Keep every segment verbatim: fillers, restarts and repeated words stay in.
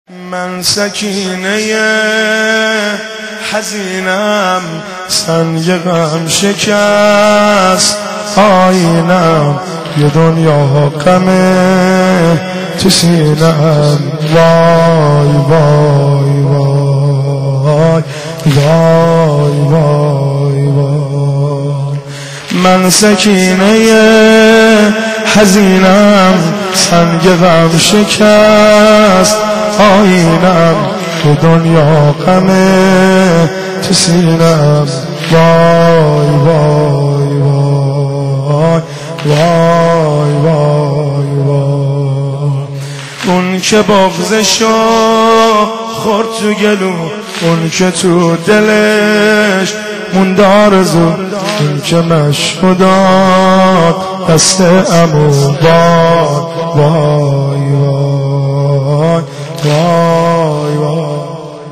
من سکینه حزینم، سنگ غم شکست آینم، یه دنیا غمه تو سینم. وای وای وای وای وای وای. من سکینه حزینم، سنگ غم شکست آینم، تو دنیا غمه تو سینم. وای وای وای وای وای وای. اون که بغضشو خورد تو گلو، اون که تو دلش موند آرزو، اون که مشکو داد دست عمو. وای وای وای وای وای.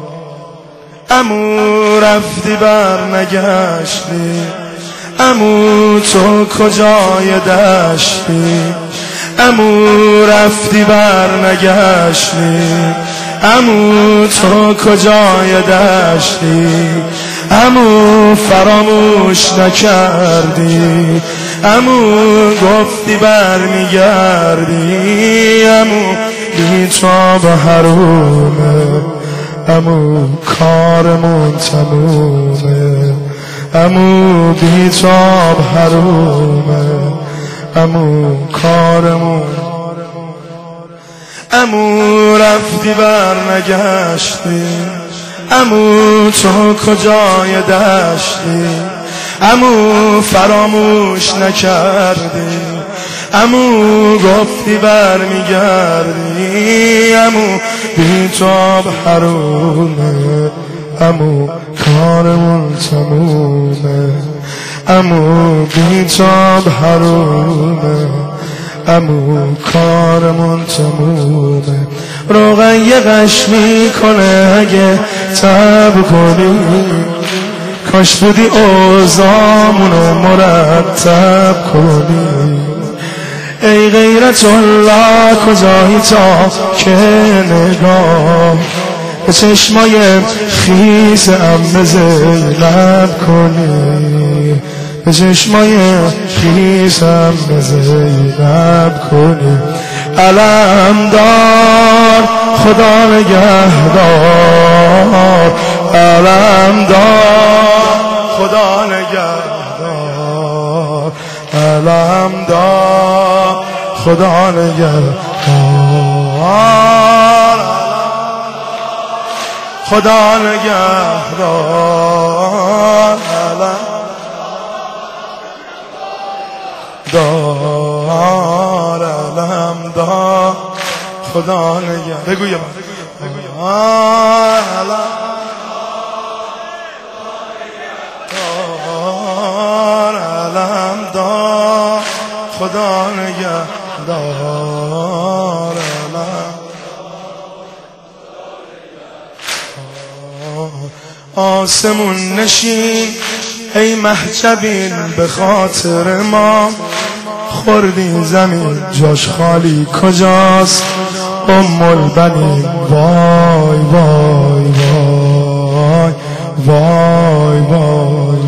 عمو رفتی بر نگشتی، عمو تو کجای دشتی، عمو رفتی بر نگشتی، عمو تو کجای دشتی، عمو فراموش نکردی، عمو گفتی بر میگردی، عمو بی تو با حرومه، عمو کارمون تمومه، عمو بی تو با حرومه، عمو کارمون. عمو رفتی بر نگشتی، عمو تو کجای دشتی، عمو فراموش نکردی، عمو گفتی بر میگردی، عمو بی تو حرومه، عمو کارمون تمومه، عمو بی تو حرومه، عمو کارمون تمومه. روغن یه غش میکنه اگه تب کنی، کاش بودی اوضاعمونو مرتب کنی. ای غیرت الله کجایی تا که نگاه به چشمای خیس عمه زینب کنی، به چشمای خیس عمه زینب کنی. علم دار خدا نگهدار، علم دار خدا نگهدار، علم دار خدا نگهدار، خدا نگهدار، علم دار، علم دار خدا نگهدار. بگویم علم دار خدا نگهدار، آسمون نشین ای محجبین به خاطر ما، خوردی زمین جاش خالی کجاست ام البنین. وای وای وای وای وای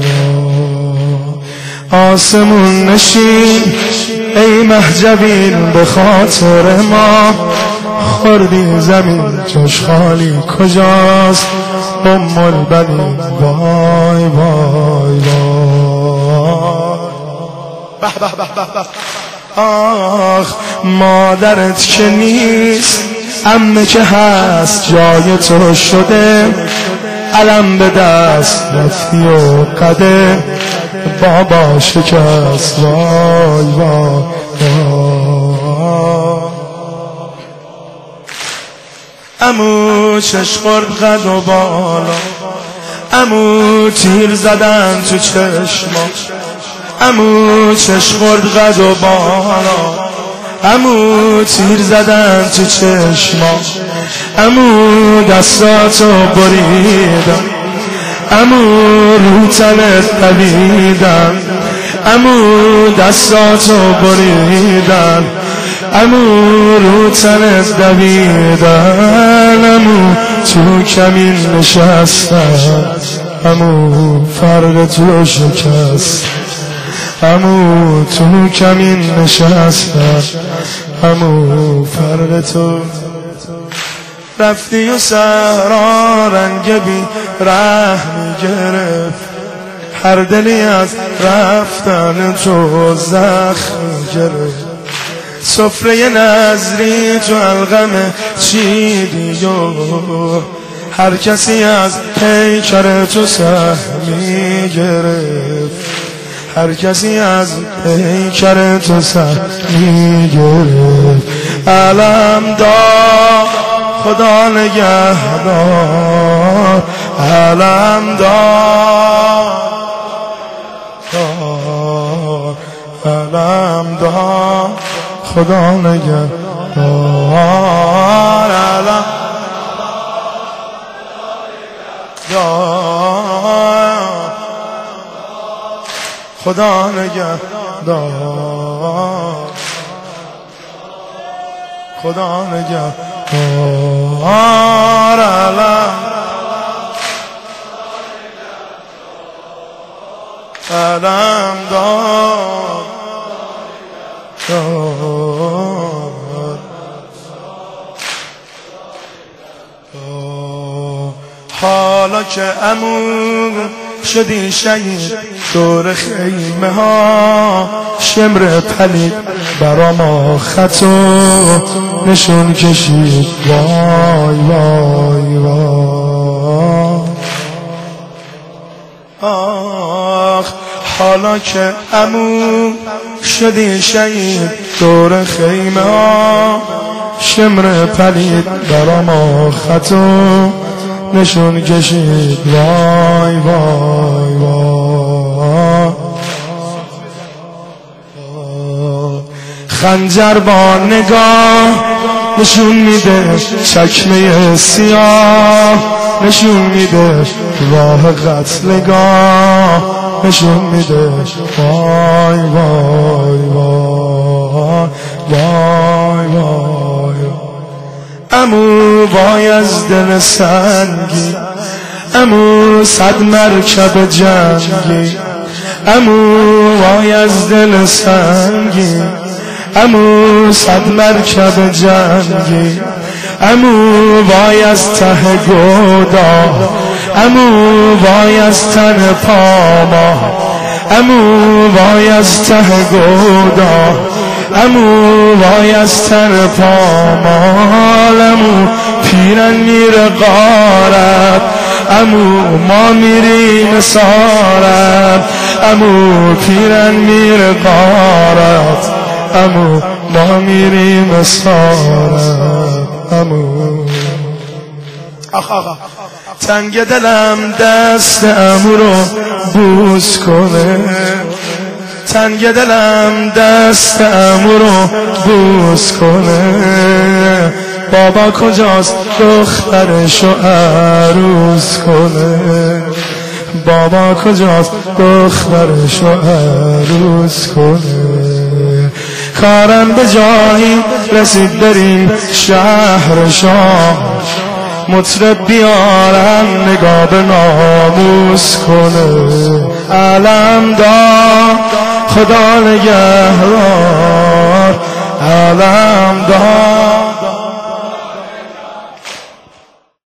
وای. آسمون نشین ای محجبین به خاطر ما، خوردی زمین جاش خالی کجاست ام البنین. وای وای وای. به به به به. آخ مادرت که نیست، عمه که هست جای تو شده، علم به دست رفتی و قده بابا شکست. وای وای وای. عمو چش خورد قد و بالا، عمو تیر زدن تو چشما، عمو چش خورد قد و بالا، عمو تیر زدن تو چشما، عمو دستاتو بریدن، عمو رو تنت دویدن، عمو دستاتو بریدن، امو رو تنت دویدن، امو تو کمین نشستن، امو فرق تو شکست، امو تو کمین نشستن، امو فرق تو. رفتی و صحرا رنگ بی رحمی گرفت، هر دلی از رفتن تو زخم گرفت. سفره نظری تو الغم چیدی و هر کسی از پیکر تو سهمی گرفت، هر کسی از پیکر تو سهمی گرفت. علم دار خدا نگهدار، علم دار، علم دار خدا نگهدار، علم دار خدا نگهدار، خدا نگهدار، علم علم دار، دار حالا که عمو شدی شهید دور خیمه ها، شمر پلید برا ما خطو نشون کشید. وای وای وای آخ، حالا که عمو شدی شهید دور خیمه ها، شمر پلید برا ما خطو نشون کشید. وای وای وای خنجر با نگاه نشون میده چکمه سیاه، نشون میده راه قتلگاه، نشون میده. وای وای وای وای وای امو وای از دل سنگی، امو صد مرکب جنگی، امو وای از دل سنگی، امو صد مرکب جنگی، امو وای از ته گودا، امو وای از تن پاما، امو وای از ته گودا، امو وای از تن پامال، امو پیرن میره غارت، امو ما میریم سارت، امو پیرن میره غارت، امو ما میریم سارت، امو. آخ آخ تنگ دلم دست امو رو بوس کنه، تنگ دلم دست امو رو بوس کنه، بابا کجاست دخترشو عروس کنه، بابا کجاست دخترشو عروس کنه. کارم به جایی رسید بریم شهر شام، مطرب بیارن نگاه به ناموس کنه. علم دار خدا نگهدار، علم دار